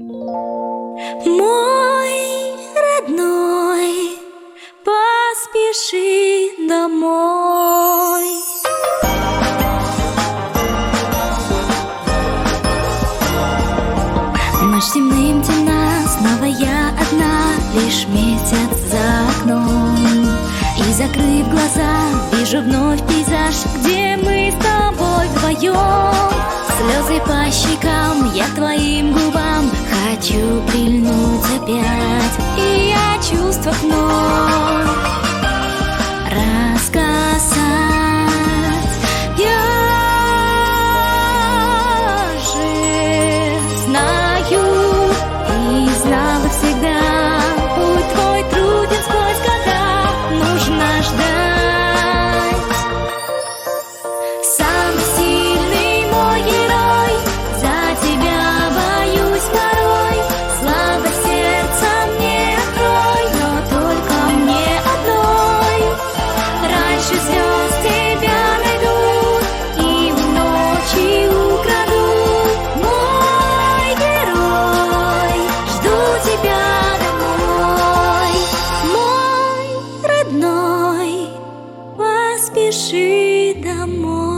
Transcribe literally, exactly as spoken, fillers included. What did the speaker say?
Мой родной, поспеши домой. Ночь темным темна, снова я одна, лишь месяц за окном. И, закрыв глаза, вижу вновь пейзаж, где мы с тобой вдвоем. Слезы по щекам, я к твоим губам хочу прильнуть опять. И о чувствах вновь рассказать. Я же знаю и знала всегда, путь твой труден сквозь года, нужно ждать. Самый сильный мой герой, за тебя боюсь порой. Слабость сердца мне открой, но только мне одной. Раньше звезд тебя найду и в ночи украду. Мой герой, жду тебя домой. Мой родной, поспеши домой.